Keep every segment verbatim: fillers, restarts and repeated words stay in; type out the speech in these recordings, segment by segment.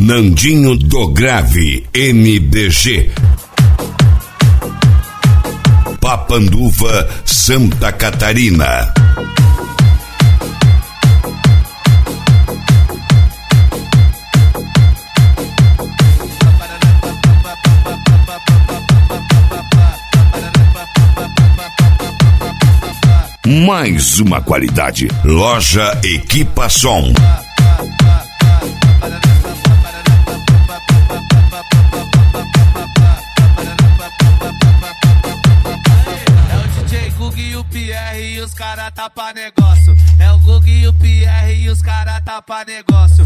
Nandinho do Grave, N D G. Papanduva, Santa Catarina. Mais uma qualidade. Loja Equipa Som. E o Pierre e os cara tá pra negócio. É o Gug e o Pierre e os cara tá pra negócio.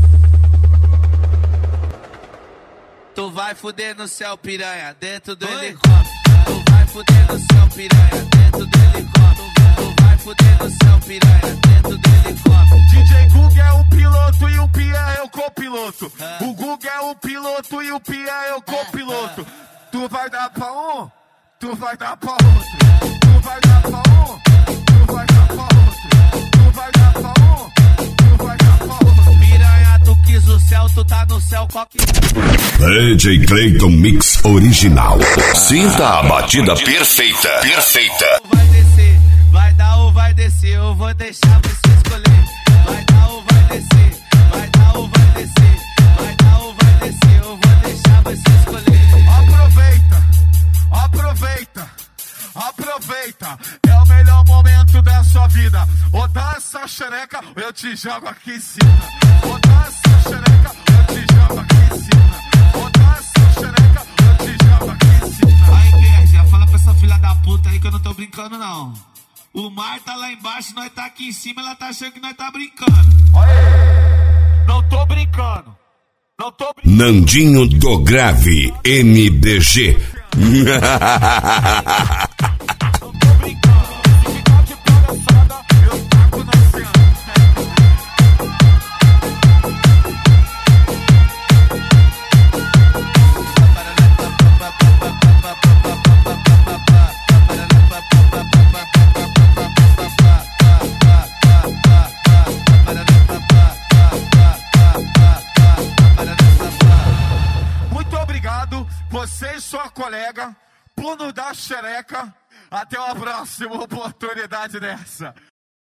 Tu vai fuder no céu, piranha, dentro do Oi? helicóptero. Tu vai fuder no céu, piranha, dentro do helicóptero. Tu vai fuder no céu, piranha, dentro do helicóptero. D J Gug é o piloto e o Pierre é o copiloto. Ah. O Gug é o piloto e o Pierre é o copiloto. Ah. Tu vai dar pra um, tu vai dar pra outro. Tu vai dar pra um, tu vai dar pra outro. Tu vai dar pra um, tu vai dar pra outro. Piranha, tu quis o céu, tu tá no céu, coque. D J Clayton Mix Original. Sinta a batida perfeita, perfeita. Vai descer, vai dar ou vai descer, eu vou deixar você escolher. Vai dar ou vai descer, vai dar ou vai descer, vai dar ou vai descer, eu vou deixar você escolher. Aproveita, aproveita. Aproveita, é o melhor momento da sua vida. Ou dá essa xereca, ou eu te jogo aqui em cima. Ou dá essa xereca, ou eu te jogo aqui em cima. Ou dá essa xereca, ou eu te jogo aqui em cima. Aí, Pierre, fala pra essa filha da puta aí que eu não tô brincando, não. O mar tá lá embaixo, nós tá aqui em cima, ela tá achando que nós tá brincando. Aí, não tô brincando. Não tô brincando. Nandinho do Grave, N D G. Muito obrigado, você e sua colega, por nos dar xereca. Até uma próxima oportunidade dessa.